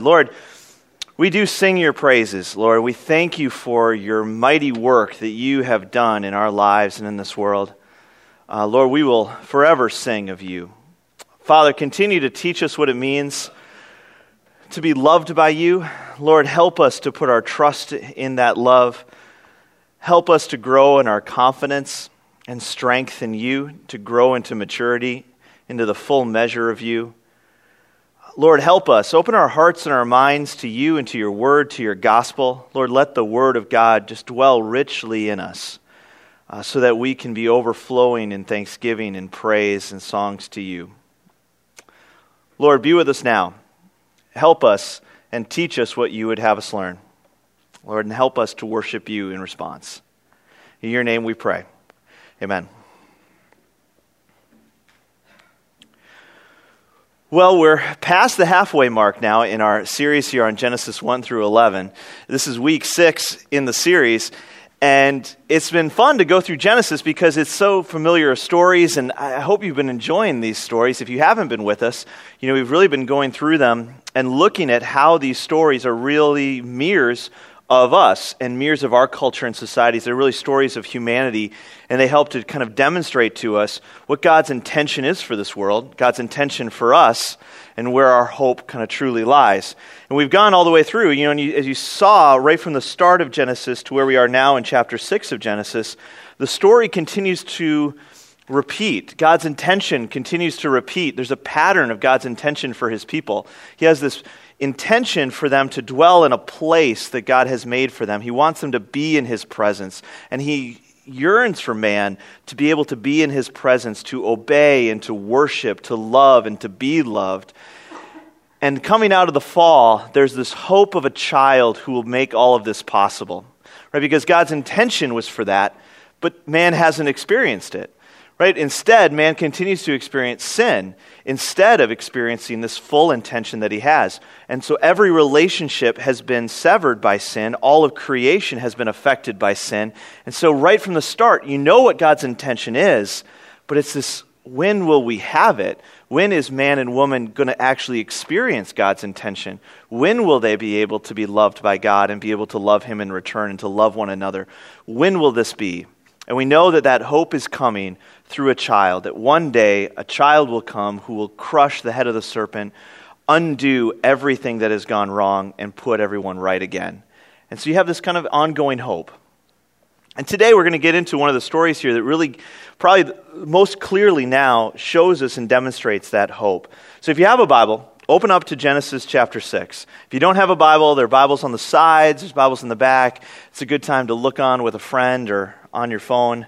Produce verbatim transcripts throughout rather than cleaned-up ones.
Lord, we do sing your praises, Lord. We thank you for your mighty work that you have done in our lives and in this world. Uh, Lord, we will forever sing of you. Father, continue to teach us what it means to be loved by you. Lord, help us to put our trust in that love. Help us to grow in our confidence and strength in you, to grow into maturity, into the full measure of you. Lord, help us. Open our hearts and our minds to you and to your word, to your gospel. Lord, let the word of God just dwell richly in us uh, so that we can be overflowing in thanksgiving and praise and songs to you. Lord, be with us now. Help us and teach us what you would have us learn. Lord, and help us to worship you in response. In your name we pray. Amen. Well, we're past the halfway mark now in our series here on Genesis one through eleven. This is week six in the series, and it's been fun to go through Genesis because it's so familiar of stories, and I hope you've been enjoying these stories. If you haven't been with us, you know, we've really been going through them and looking at how these stories are really mirrors of us and mirrors of our culture and societies. They're really stories of humanity, and they help to kind of demonstrate to us what God's intention is for this world, God's intention for us, and where our hope kind of truly lies. And we've gone all the way through, you know, and you, as you saw right from the start of Genesis to where we are now in chapter six of Genesis, the story continues to repeat. God's intention continues to repeat. There's a pattern of God's intention for his people. He has this intention for them to dwell in a place that God has made for them. He wants them to be in his presence, and he yearns for man to be able to be in his presence, to obey and to worship, to love and to be loved. And coming out of the fall, there's this hope of a child who will make all of this possible, right? Because God's intention was for that, but man hasn't experienced it. Right? Instead, man continues to experience sin instead of experiencing this full intention that he has. And so every relationship has been severed by sin. All of creation has been affected by sin. And so right from the start, you know what God's intention is, but it's this, when will we have it? When is man and woman going to actually experience God's intention? When will they be able to be loved by God and be able to love him in return and to love one another? When will this be? And we know that that hope is coming through a child, that one day a child will come who will crush the head of the serpent, undo everything that has gone wrong, and put everyone right again. And so you have this kind of ongoing hope. And today we're going to get into one of the stories here that really, probably most clearly now, shows us and demonstrates that hope. So if you have a Bible, open up to Genesis chapter six. If you don't have a Bible, there are Bibles on the sides, there's Bibles in the back. It's a good time to look on with a friend or on your phone.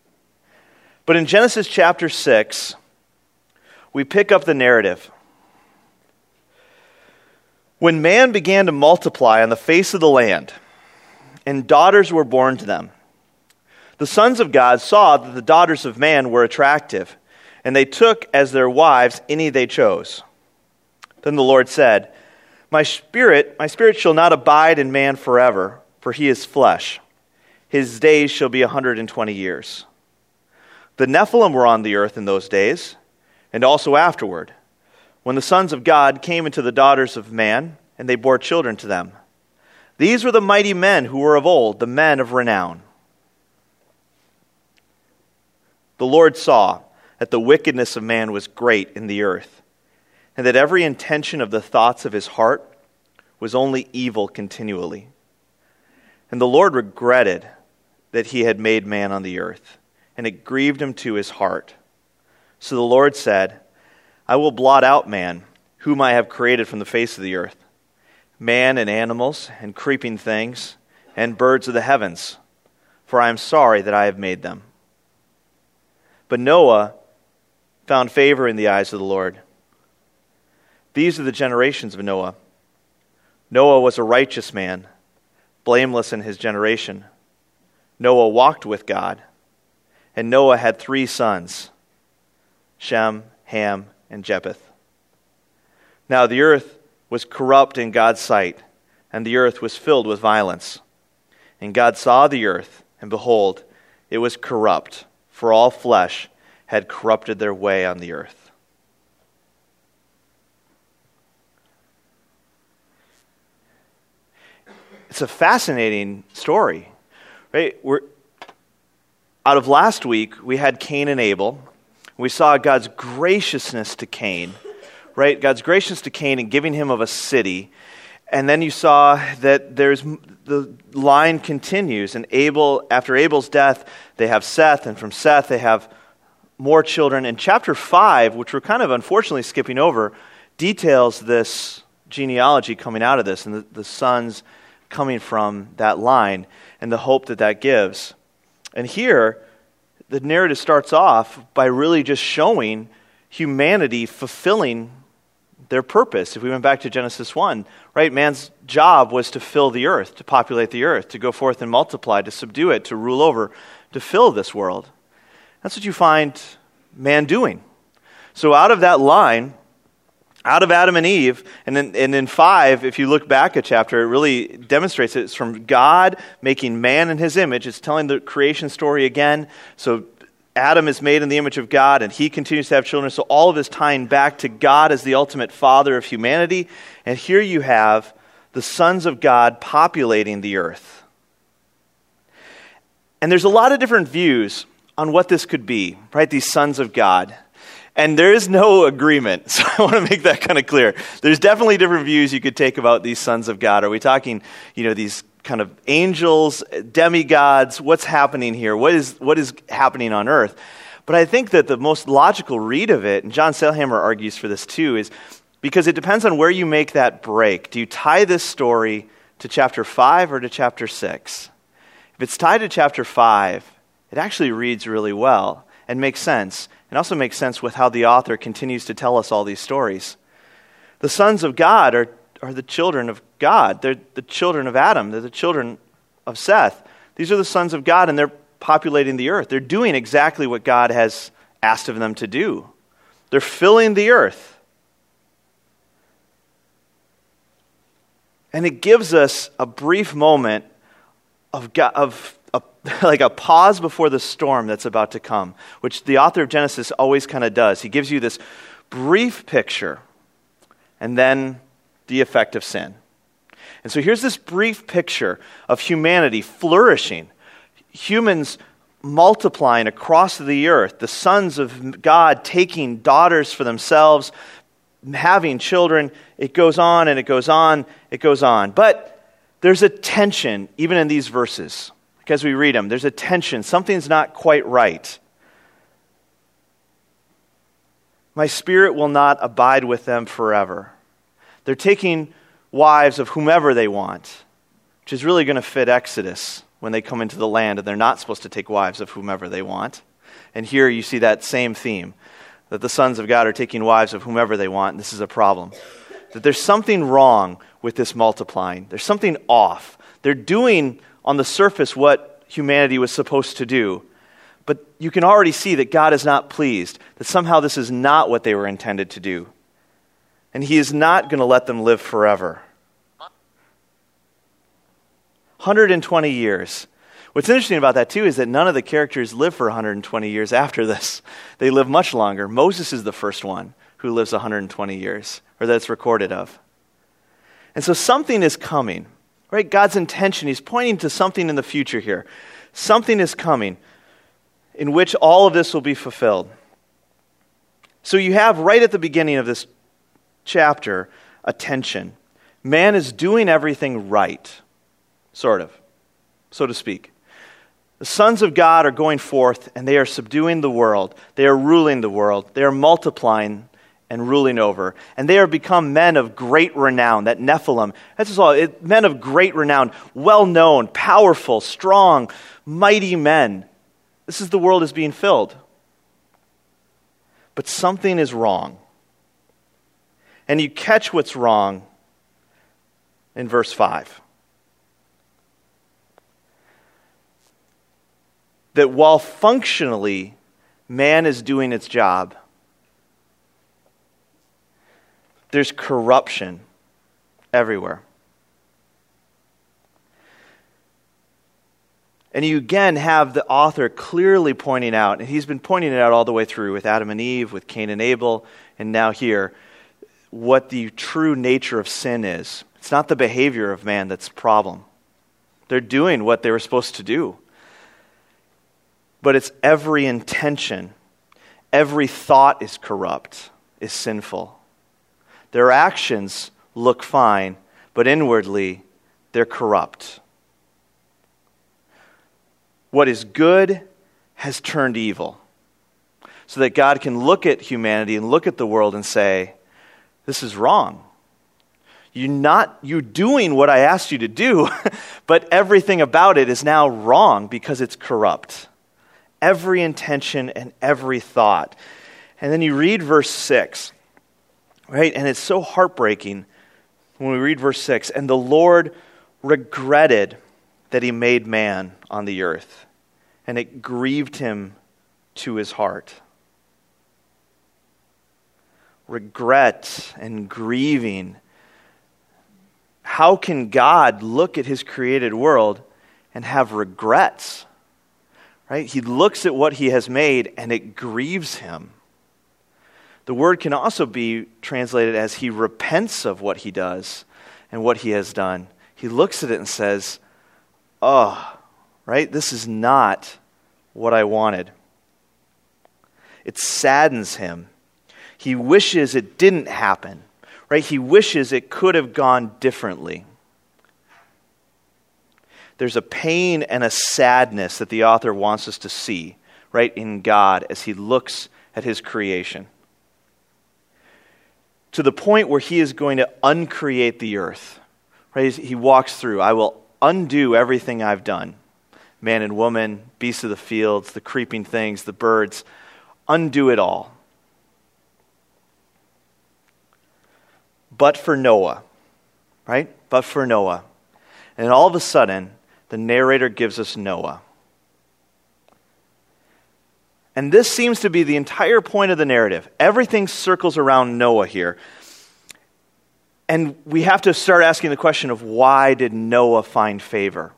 But in Genesis chapter six, we pick up the narrative. When man began to multiply on the face of the land, and daughters were born to them, the sons of God saw that the daughters of man were attractive, and they took as their wives any they chose. Then the Lord said, My spirit, my spirit shall not abide in man forever, for he is flesh. His days shall be a hundred and twenty years. The Nephilim were on the earth in those days, and also afterward, when the sons of God came into the daughters of man, and they bore children to them. These were the mighty men who were of old, the men of renown. The Lord saw that the wickedness of man was great in the earth, and that every intention of the thoughts of his heart was only evil continually. And the Lord regretted that he had made man on the earth, and it grieved him to his heart. So the Lord said, I will blot out man, whom I have created from the face of the earth, man and animals and creeping things and birds of the heavens, for I am sorry that I have made them. But Noah found favor in the eyes of the Lord. These are the generations of Noah. Noah was a righteous man, blameless in his generation. Noah walked with God, and Noah had three sons, Shem, Ham, and Japheth. Now the earth was corrupt in God's sight, and the earth was filled with violence. And God saw the earth, and behold, it was corrupt, for all flesh had corrupted their way on the earth. it's a fascinating story, right? We're, out of last week, we had Cain and Abel. We saw God's graciousness to Cain, right? God's graciousness to Cain and giving him of a city. And then you saw that there's the line continues, and Abel, after Abel's death, they have Seth, and from Seth they have more children. And chapter five, which we're kind of unfortunately skipping over, details this genealogy coming out of this and the, the sons coming from that line and the hope that that gives. And here, the narrative starts off by really just showing humanity fulfilling their purpose. If we went back to Genesis one, right, man's job was to fill the earth, to populate the earth, to go forth and multiply, to subdue it, to rule over, to fill this world. That's what you find man doing. So out of that line, out of Adam and Eve, and in, and in five, if you look back a chapter, it really demonstrates it. It's from God making man in his image. It's telling the creation story again. So Adam is made in the image of God, and he continues to have children. So all of this tying back to God as the ultimate father of humanity. And here you have the sons of God populating the earth. And there's a lot of different views on what this could be, right? These sons of God. And there is no agreement, so I want to make that kind of clear. There's definitely different views you could take about these sons of God. Are we talking, you know, these kind of angels, demigods? What's happening here? What is what is happening on earth? But I think that the most logical read of it, and John Sailhamer argues for this too, is because it depends on where you make that break. Do you tie this story to chapter five or to chapter six? If it's tied to chapter five, it actually reads really well and makes sense. It also makes sense with how the author continues to tell us all these stories. The sons of God are, are the children of God. They're the children of Adam. They're the children of Seth. These are the sons of God, and they're populating the earth. They're doing exactly what God has asked of them to do. They're filling the earth. And it gives us a brief moment of, God, of a, like a pause before the storm that's about to come, which the author of Genesis always kind of does. He gives you this brief picture and then the effect of sin. And so here's this brief picture of humanity flourishing, humans multiplying across the earth, the sons of God taking daughters for themselves, having children. It goes on and it goes on, it goes on. But there's a tension even in these verses. As we read them, there's a tension. Something's not quite right. My spirit will not abide with them forever. They're taking wives of whomever they want, which is really going to fit Exodus when they come into the land, and they're not supposed to take wives of whomever they want. And here you see that same theme, that the sons of God are taking wives of whomever they want, and this is a problem. That there's something wrong with this multiplying. There's something off. They're doing on the surface what humanity was supposed to do. But you can already see that God is not pleased, that somehow this is not what they were intended to do. And he is not going to let them live forever. one hundred twenty years. What's interesting about that too is that none of the characters live for one hundred twenty years after this. They live much longer. Moses is the first one who lives one hundred twenty years, or that's recorded of. And so something is coming. Right? God's intention, he's pointing to something in the future here. Something is coming in which all of this will be fulfilled. So you have right at the beginning of this chapter a tension. Man is doing everything right, sort of, so to speak. The sons of God are going forth and they are subduing the world. They are ruling the world. They are multiplying and ruling over. And they are become men of great renown. That Nephilim, that's just all, it, men of great renown, well-known, powerful, strong, mighty men. This is the world is being filled. But something is wrong. And you catch what's wrong in verse five. That while functionally man is doing its job, there's corruption everywhere. And you again have the author clearly pointing out, and he's been pointing it out all the way through with Adam and Eve, with Cain and Abel, and now here, what the true nature of sin is. It's not the behavior of man that's the problem. They're doing what they were supposed to do. But it's every intention, every thought is corrupt, is sinful. Their actions look fine, but inwardly they're corrupt. What is good has turned evil, so that God can look at humanity and look at the world and say, this is wrong. You're not, you're doing what I asked you to do, but everything about it is now wrong because it's corrupt. Every intention and every thought. And then you read verse six, right? And it's so heartbreaking when we read verse six. And the Lord regretted that he made man on the earth, and it grieved him to his heart. Regret and grieving. How can God look at his created world and have regrets? Right? He looks at what he has made and it grieves him. The word can also be translated as he repents of what he does and what he has done. He looks at it and says, oh, right? This is not what I wanted. It saddens him. He wishes it didn't happen, right? He wishes it could have gone differently. There's a pain and a sadness that the author wants us to see, right, in God as he looks at his creation. To the point where he is going to uncreate the earth, right? He walks through, I will undo everything I've done. Man and woman, beasts of the fields, the creeping things, the birds, undo it all. But for Noah, right? But for Noah. And all of a sudden, the narrator gives us Noah. And this seems to be the entire point of the narrative. Everything circles around Noah here. And we have to start asking the question of why did Noah find favor?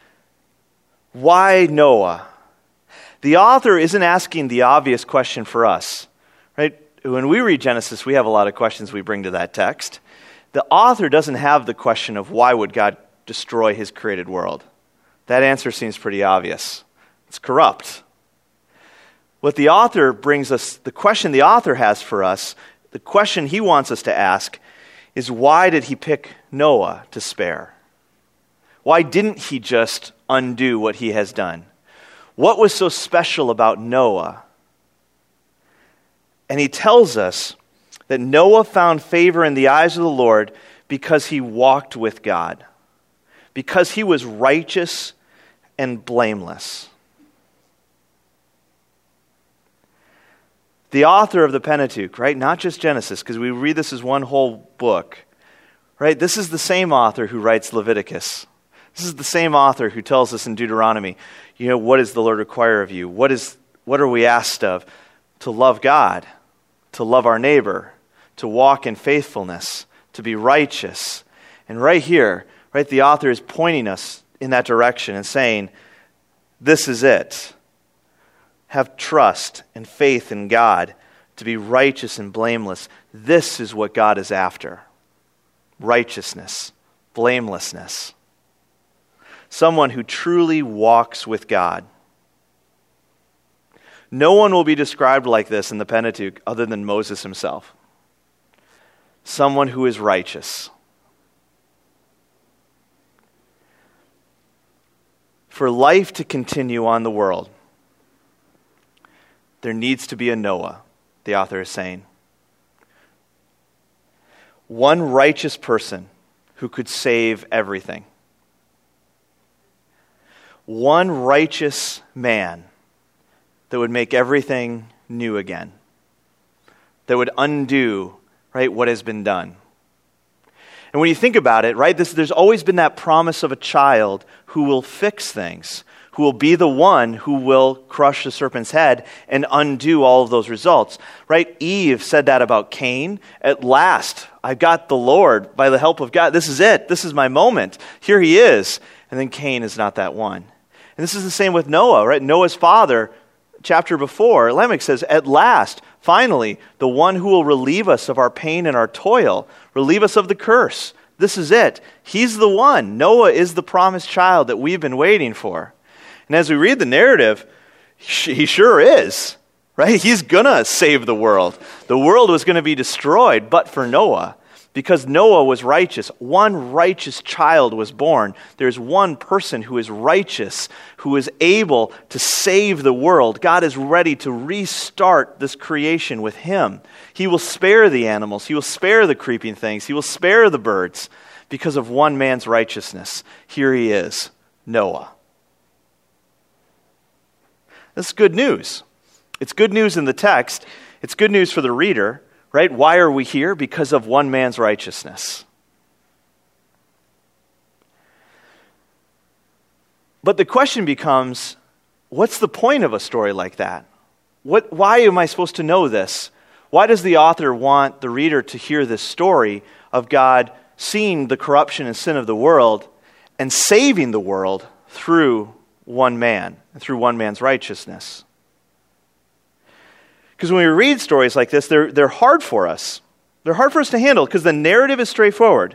Why Noah? The author isn't asking the obvious question for us, right? When we read Genesis, we have a lot of questions we bring to that text. The author doesn't have the question of why would God destroy his created world. That answer seems pretty obvious. It's corrupt. What the author brings us, the question the author has for us, the question he wants us to ask is why did he pick Noah to spare? Why didn't he just undo what he has done? What was so special about Noah? And he tells us that Noah found favor in the eyes of the Lord because he walked with God, because he was righteous and blameless. The author of the Pentateuch, right? Not just Genesis, because we read this as one whole book, right? This is the same author who writes Leviticus. This is the same author who tells us in Deuteronomy, you know, what does the Lord require of you? What is, what are we asked of? To love God, to love our neighbor, to walk in faithfulness, to be righteous. And right here, right, the author is pointing us in that direction and saying, this is it. Have trust and faith in God to be righteous and blameless. This is what God is after. Righteousness, blamelessness. Someone who truly walks with God. No one will be described like this in the Pentateuch other than Moses himself. Someone who is righteous. For life to continue on the world, there needs to be a Noah, the author is saying. One righteous person who could save everything. One righteous man that would make everything new again. That would undo, right, what has been done. And when you think about it, right, this, there's always been that promise of a child who will fix things, who will be the one who will crush the serpent's head and undo all of those results, right? Eve said that about Cain. At last, I got the Lord by the help of God. This is it. This is my moment. Here he is. And then Cain is not that one. And this is the same with Noah, right? Noah's father, chapter before, Lamech says, at last, finally, the one who will relieve us of our pain and our toil, relieve us of the curse. This is it. He's the one. Noah is the promised child that we've been waiting for. And as we read the narrative, he sure is, right? He's going to save the world. The world was going to be destroyed, but for Noah, because Noah was righteous. One righteous child was born. There's one person who is righteous, who is able to save the world. God is ready to restart this creation with him. He will spare the animals. He will spare the creeping things. He will spare the birds because of one man's righteousness. Here he is, Noah. This is good news. It's good news in the text. It's good news for the reader, right? Why are we here? Because of one man's righteousness. But the question becomes, what's the point of a story like that? What? Why am I supposed to know this? Why does the author want the reader to hear this story of God seeing the corruption and sin of the world and saving the world through one man, through one man's righteousness? Because when we read stories like this, they're, they're hard for us. They're hard for us to handle because the narrative is straightforward.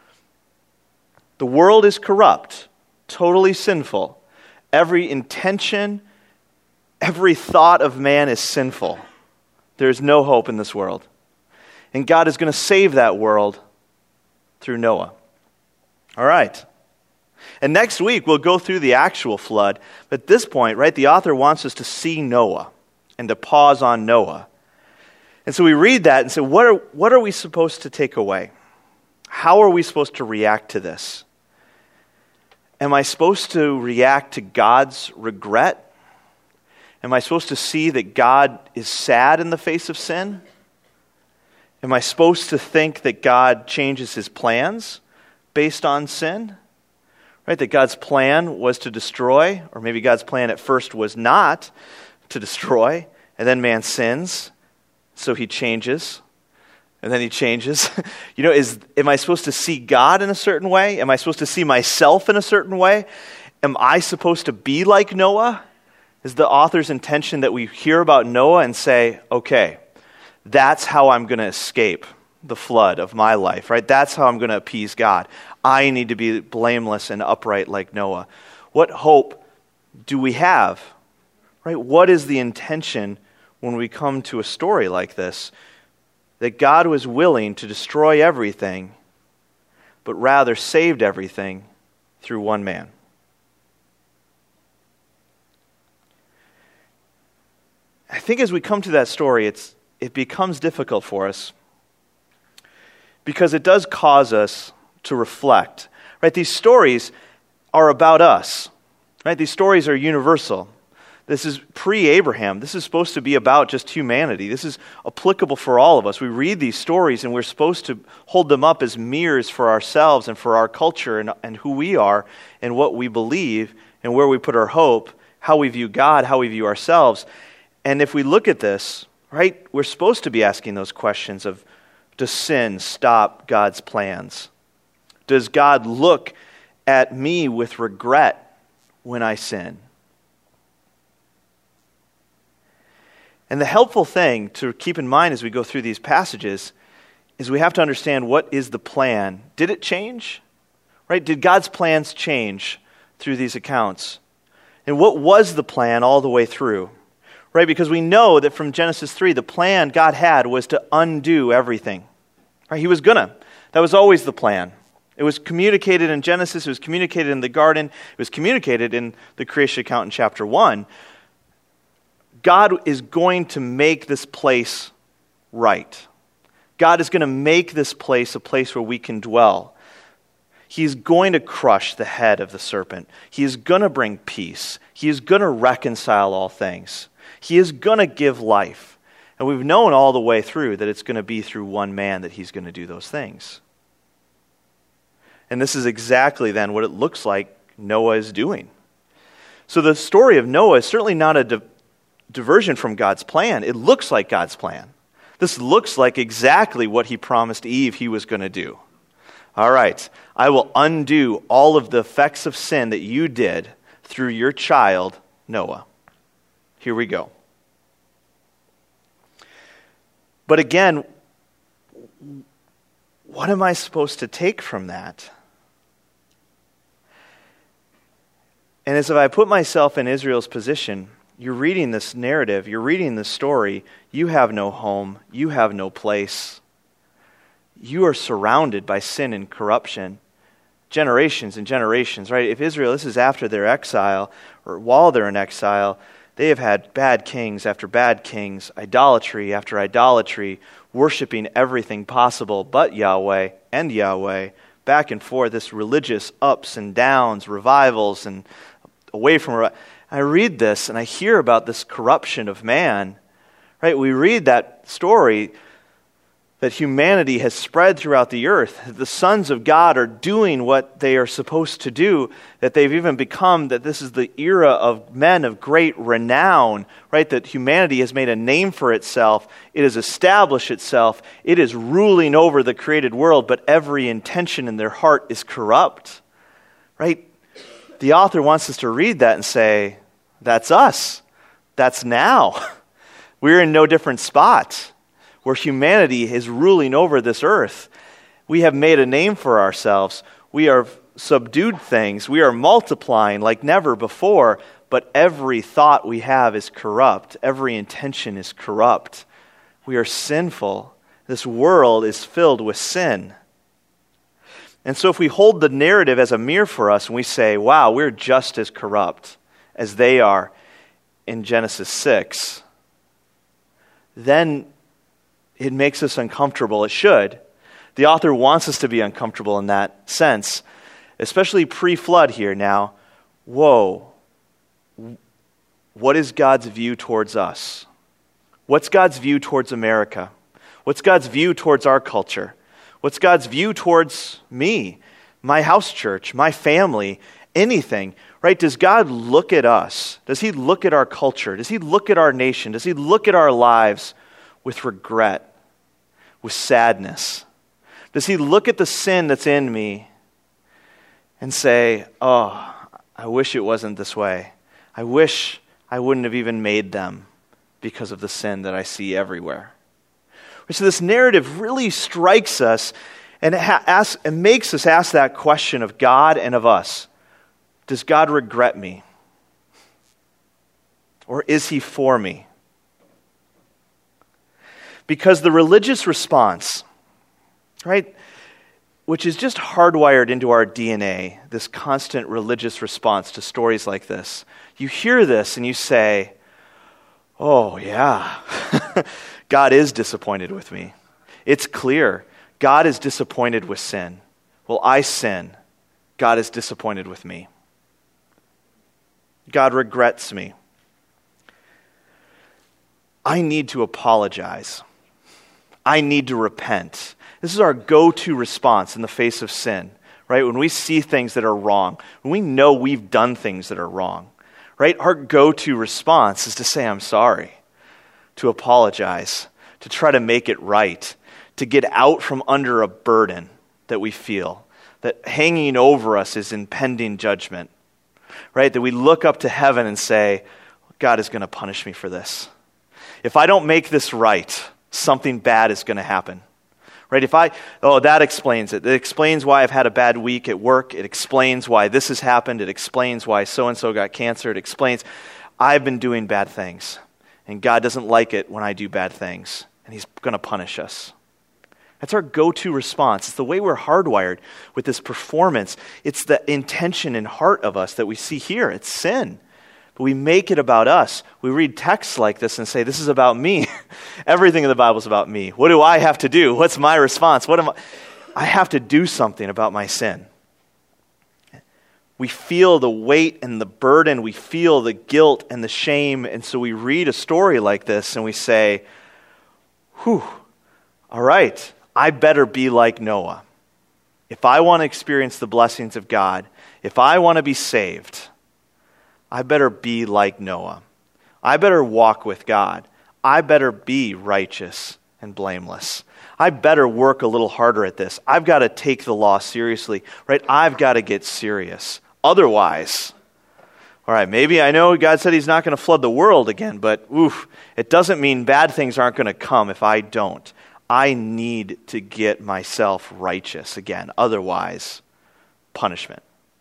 The world is corrupt, totally sinful. Every intention, every thought of man is sinful. There's no hope in this world. And God is going to save that world through Noah. All right. And next week, we'll go through the actual flood. But at this point, right, the author wants us to see Noah and to pause on Noah. And so we read that and say, what are, what are we supposed to take away? How are we supposed to react to this? Am I supposed to react to God's regret? Am I supposed to see that God is sad in the face of sin? Am I supposed to think that God changes his plans based on sin? Right? That God's plan was to destroy, or maybe God's plan at first was not to destroy, and then man sins, so he changes, and then he changes. You know, is am I supposed to see God in a certain way? Am I supposed to see myself in a certain way? Am I supposed to be like Noah? Is the author's intention that we hear about Noah and say, okay, that's how I'm going to escape the flood of my life, right? That's how I'm going to appease God. I need to be blameless and upright like Noah. What hope do we have, right? What is the intention when we come to a story like this? That God was willing to destroy everything, but rather saved everything through one man. I think as we come to that story, it's it becomes difficult for us because it does cause us to reflect. Right? These stories are about us. Right? These stories are universal. This is pre-Abraham. This is supposed to be about just humanity. This is applicable for all of us. We read these stories and we're supposed to hold them up as mirrors for ourselves and for our culture and, and who we are and what we believe and where we put our hope, how we view God, how we view ourselves. And if we look at this, right, we're supposed to be asking those questions of, does sin stop God's plans? Does God look at me with regret when I sin? And the helpful thing to keep in mind as we go through these passages is we have to understand, what is the plan? Did it change? Right? Did God's plans change through these accounts? And what was the plan all the way through? Right? Because we know that from Genesis three, the plan God had was to undo everything. Right? He was gonna. That was always the plan. It was communicated in Genesis. It was communicated in the garden. It was communicated in the creation account in chapter one. God is going to make this place right. God is going to make this place a place where we can dwell. He's going to crush the head of the serpent. He is going to bring peace. He is going to reconcile all things. He is going to give life. And we've known all the way through that it's going to be through one man that he's going to do those things. And this is exactly then what it looks like Noah is doing. So the story of Noah is certainly not a di- diversion from God's plan. It looks like God's plan. This looks like exactly what he promised Eve he was going to do. All right, I will undo all of the effects of sin that you did through your child, Noah. Here we go. But again, what am I supposed to take from that? And as if I put myself in Israel's position, you're reading this narrative, you're reading this story, you have no home, you have no place. You are surrounded by sin and corruption, generations and generations, right? If Israel, this is after their exile, or while they're in exile, they have had bad kings after bad kings, idolatry after idolatry, worshiping everything possible but Yahweh and Yahweh, back and forth, this religious ups and downs, revivals and away from. I read this and I hear about this corruption of man, right? We read that story that humanity has spread throughout the earth. The sons of God are doing what they are supposed to do, that they've even become, that this is the era of men of great renown, right? That humanity has made a name for itself. It has established itself. It is ruling over the created world, but every intention in their heart is corrupt, right? The author wants us to read that and say, that's us. That's now. We're in no different spot, where humanity is ruling over this earth. We have made a name for ourselves. We are subdued things. We are multiplying like never before, but every thought we have is corrupt. Every intention is corrupt. We are sinful. This world is filled with sin. And so if we hold the narrative as a mirror for us and we say, wow, we're just as corrupt as they are in Genesis six, then it makes us uncomfortable. It should. The author wants us to be uncomfortable in that sense, especially pre-flood here now. Whoa. What is God's view towards us? What's God's view towards America? What's God's view towards our culture? What's God's view towards me, my house church, my family, anything, right? Does God look at us? Does he look at our culture? Does he look at our nation? Does he look at our lives with regret, with sadness? Does he look at the sin that's in me and say, oh, I wish it wasn't this way. I wish I wouldn't have even made them because of the sin that I see everywhere. So this narrative really strikes us and it, ha- asks, it makes us ask that question of God and of us. Does God regret me? Or is he for me? Because the religious response, right, which is just hardwired into our D N A, this constant religious response to stories like this, you hear this and you say, oh yeah, God is disappointed with me. It's clear. God is disappointed with sin. Well, I sin. God is disappointed with me. God regrets me. I need to apologize. I need to repent. This is our go-to response in the face of sin, right? When we see things that are wrong, when we know we've done things that are wrong, right? Our go-to response is to say, I'm sorry, to apologize, to try to make it right, to get out from under a burden that we feel, that hanging over us is impending judgment, right? That we look up to heaven and say, God is going to punish me for this. If I don't make this right, something bad is going to happen. Right? If I, oh, that explains it. It explains why I've had a bad week at work. It explains why this has happened. It explains why so-and-so got cancer. It explains I've been doing bad things. And God doesn't like it when I do bad things. And he's going to punish us. That's our go-to response. It's the way we're hardwired with this performance. It's the intention and heart of us that we see here. It's sin. But we make it about us. We read texts like this and say, this is about me. Everything in the Bible is about me. What do I have to do? What's my response? What am I? I have to do something about my sin. We feel the weight and the burden. We feel the guilt and the shame. And so we read a story like this and we say, whew, all right, I better be like Noah. If I want to experience the blessings of God, if I want to be saved, I better be like Noah. I better walk with God. I better be righteous and blameless. I better work a little harder at this. I've got to take the law seriously, right? I've got to get serious. Otherwise, all right, maybe I know God said he's not going to flood the world again, but oof, it doesn't mean bad things aren't going to come if I don't. I need to get myself righteous again. Otherwise, punishment.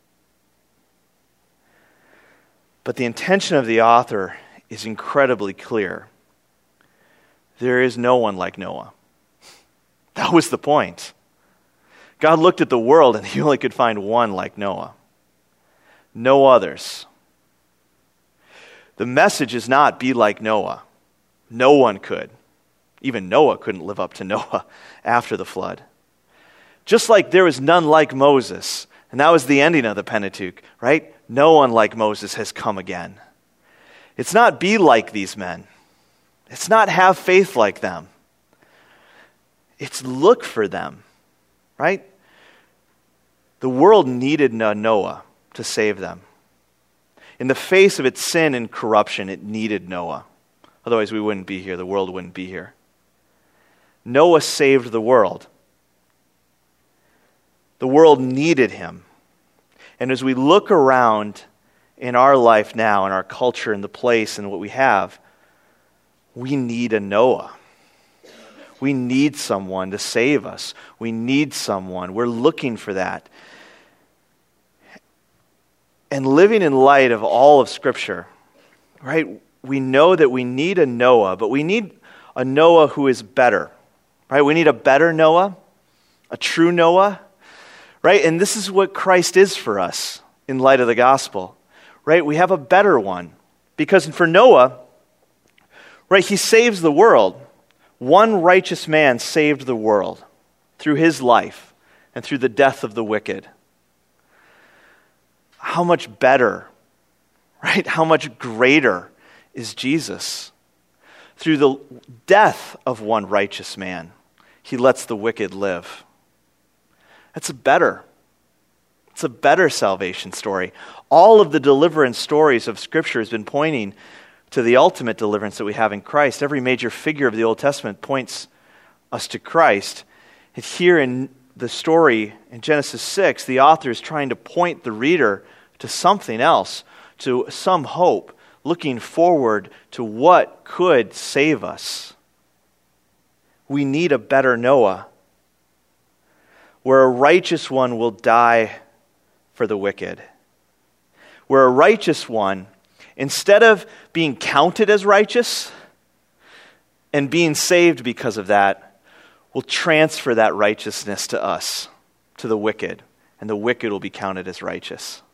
But the intention of the author is incredibly clear. There is no one like Noah. That was the point. God looked at the world and he only could find one like Noah. No others. The message is not be like Noah. No one could. Even Noah couldn't live up to Noah after the flood. Just like there was none like Moses, and that was the ending of the Pentateuch, right? No one like Moses has come again. It's not be like these men. It's not have faith like them. It's look for them, right? The world needed Noah to save them. In the face of its sin and corruption, it needed Noah. Otherwise, we wouldn't be here. The world wouldn't be here. Noah saved the world. The world needed him. And as we look around in our life now, in our culture, in the place, and what we have, we need a Noah. We need someone to save us. We need someone. We're looking for that. And living in light of all of Scripture, right, we know that we need a Noah, but we need a Noah who is better, right? We need a better Noah, a true Noah, right? And this is what Christ is for us in light of the gospel, right? We have a better one because for Noah, right, he saves the world. One righteous man saved the world through his life and through the death of the wicked. How much better, right? How much greater is Jesus? Through the death of one righteous man, he lets the wicked live. That's a better, it's a better salvation story. All of the deliverance stories of Scripture has been pointing to the ultimate deliverance that we have in Christ. Every major figure of the Old Testament points us to Christ. And here in the story in Genesis six, the author is trying to point the reader to something else, to some hope, looking forward to what could save us. We need a better Noah, where a righteous one will die for the wicked. Where a righteous one, instead of being counted as righteous and being saved because of that, will transfer that righteousness to us, to the wicked, and the wicked will be counted as righteous.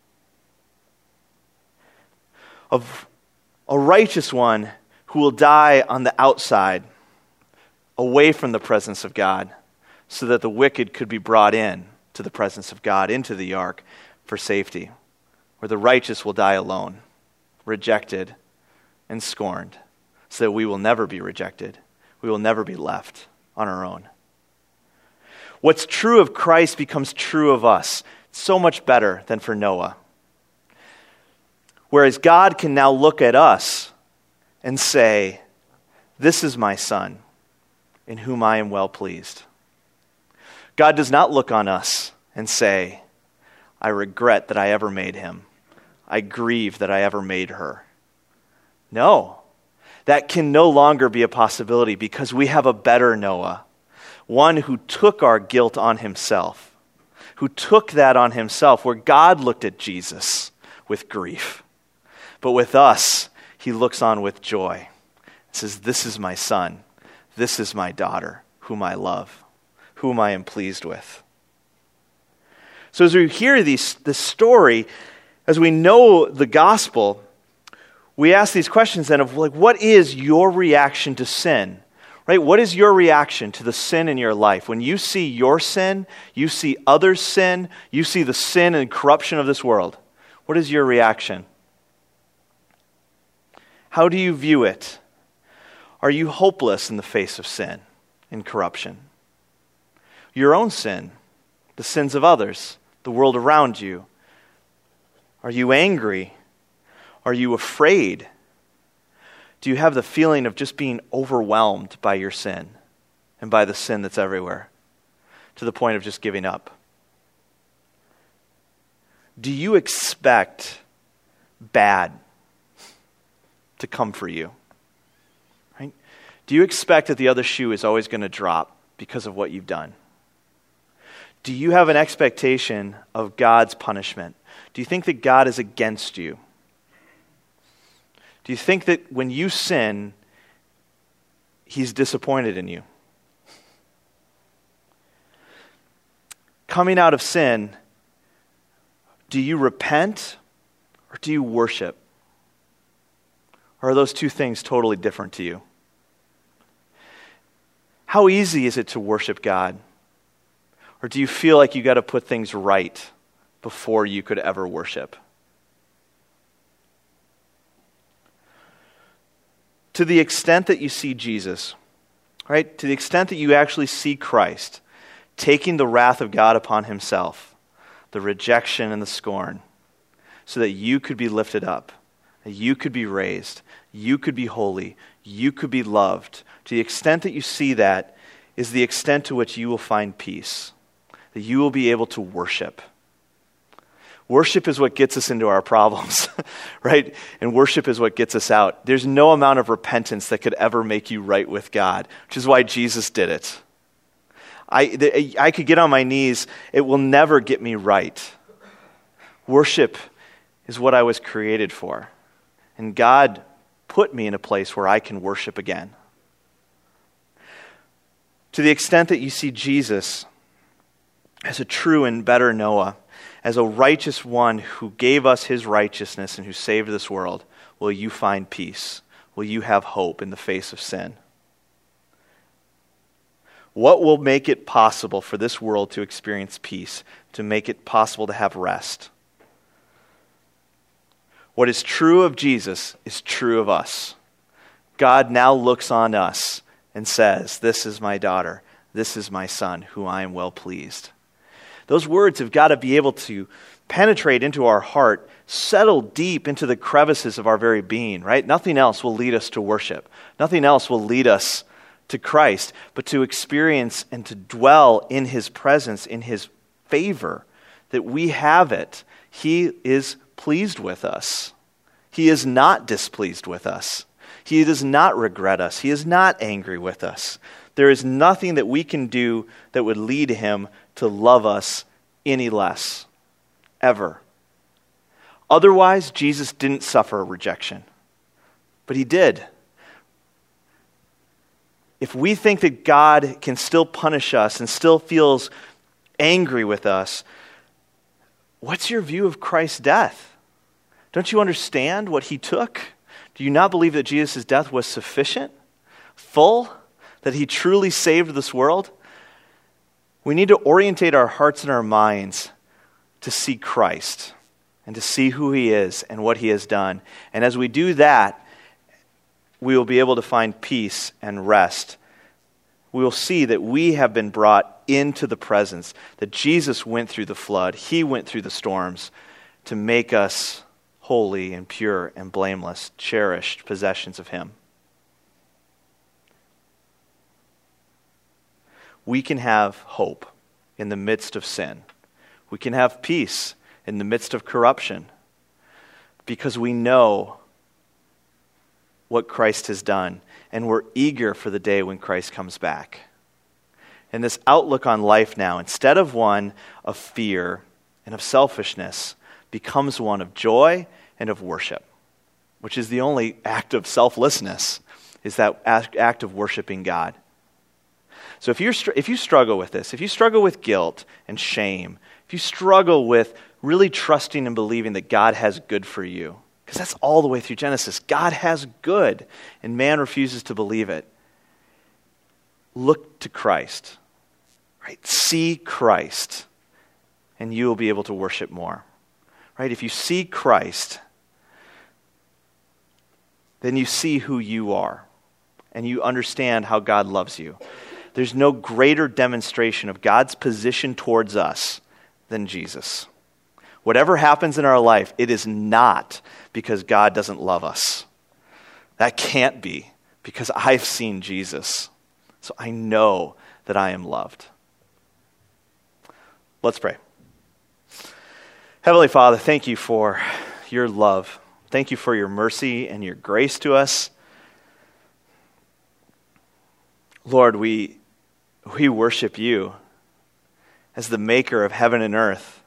Of a righteous one who will die on the outside, away from the presence of God, so that the wicked could be brought in to the presence of God, into the ark for safety, where the righteous will die alone, rejected and scorned, so that we will never be rejected. We will never be left on our own. What's true of Christ becomes true of us. So much better than for Noah. Whereas God can now look at us and say, "This is my son, in whom I am well pleased." God does not look on us and say, "I regret that I ever made him. I grieve that I ever made her." No, that can no longer be a possibility because we have a better Noah, one who took our guilt on himself, who took that on himself, where God looked at Jesus with grief. But with us, he looks on with joy and says, "This is my son. This is my daughter, whom I love, whom I am pleased with." So as we hear these, this story, as we know the gospel, we ask these questions then of like, what is your reaction to sin? Right? What is your reaction to the sin in your life? When you see your sin, you see others' sin, you see the sin and corruption of this world. What is your reaction? How do you view it? Are you hopeless in the face of sin and corruption? Your own sin, the sins of others, the world around you. Are you angry? Are you afraid? Do you have the feeling of just being overwhelmed by your sin and by the sin that's everywhere to the point of just giving up? Do you expect bad to come for you? Right? Do you expect that the other shoe is always going to drop because of what you've done? Do you have an expectation of God's punishment? Do you think that God is against you? Do you think that when you sin, he's disappointed in you? Coming out of sin, do you repent or do you worship? Or are those two things totally different to you? How easy is it to worship God? Or do you feel like you got to put things right before you could ever worship? To the extent that you see Jesus, right? To the extent that you actually see Christ taking the wrath of God upon himself, the rejection and the scorn, so that you could be lifted up, that you could be raised, you could be holy, you could be loved. To the extent that you see that is the extent to which you will find peace, that you will be able to worship. Worship is what gets us into our problems, right? And worship is what gets us out. There's no amount of repentance that could ever make you right with God, which is why Jesus did it. I, I could get on my knees. It will never get me right. Worship is what I was created for. And God put me in a place where I can worship again. To the extent that you see Jesus as a true and better Noah, as a righteous one who gave us his righteousness and who saved this world, will you find peace? Will you have hope in the face of sin? What will make it possible for this world to experience peace, to make it possible to have rest? What is true of Jesus is true of us. God now looks on us and says, "This is my daughter, this is my son, who I am well pleased." Those words have got to be able to penetrate into our heart, settle deep into the crevices of our very being, right? Nothing else will lead us to worship. Nothing else will lead us to Christ, but to experience and to dwell in his presence, in his favor, that we have it. He is pleased with us. He is not displeased with us. He does not regret us. He is not angry with us. There is nothing that we can do that would lead him to love us any less, ever. Otherwise, Jesus didn't suffer rejection, but he did. If we think that God can still punish us and still feels angry with us, what's your view of Christ's death? Don't you understand what he took? Do you not believe that Jesus' death was sufficient, full, that he truly saved this world? We need to orientate our hearts and our minds to see Christ and to see who he is and what he has done. And as we do that, we will be able to find peace and rest. We will see that we have been brought into the presence, that Jesus went through the flood, he went through the storms to make us holy and pure and blameless, cherished possessions of him. We can have hope in the midst of sin. We can have peace in the midst of corruption because we know what Christ has done, and we're eager for the day when Christ comes back. And this outlook on life now, instead of one of fear and of selfishness, becomes one of joy and of worship, which is the only act of selflessness, is that act of worshiping God. So if, you're, if you struggle with this, if you struggle with guilt and shame, if you struggle with really trusting and believing that God has good for you, because that's all the way through Genesis, God has good, and man refuses to believe it, look to Christ, right? See Christ, and you will be able to worship more, right? If you see Christ, then you see who you are, and you understand how God loves you. There's no greater demonstration of God's position towards us than Jesus. Whatever happens in our life, it is not because God doesn't love us. That can't be, because I've seen Jesus. So I know that I am loved. Let's pray. Heavenly Father, thank you for your love. Thank you for your mercy and your grace to us. Lord, we, we worship you as the maker of heaven and earth,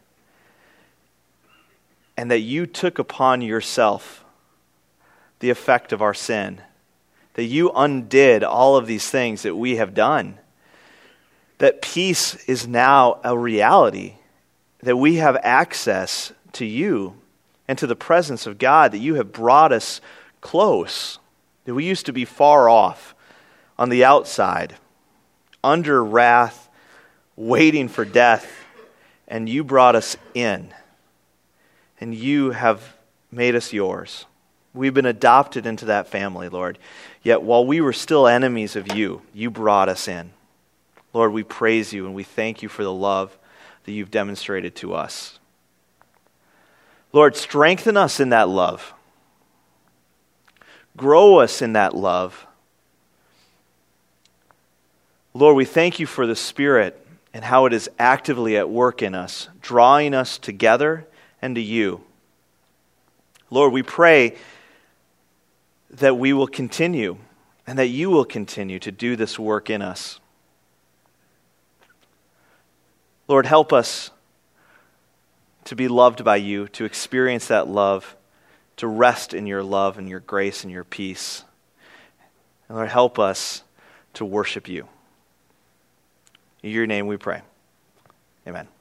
and that you took upon yourself the effect of our sin, that you undid all of these things that we have done, that peace is now a reality, that we have access to you and to the presence of God, that you have brought us close, that we used to be far off on the outside, under wrath, waiting for death, and you brought us in, and you have made us yours. We've been adopted into that family, Lord. Yet while we were still enemies of you, you brought us in. Lord, we praise you and we thank you for the love that you've demonstrated to us. Lord, strengthen us in that love. Grow us in that love. Lord, we thank you for the Spirit and how it is actively at work in us, drawing us together and to you. Lord, we pray that we will continue and that you will continue to do this work in us. Lord, help us to be loved by you, to experience that love, to rest in your love and your grace and your peace. And Lord, help us to worship you. In your name we pray. Amen.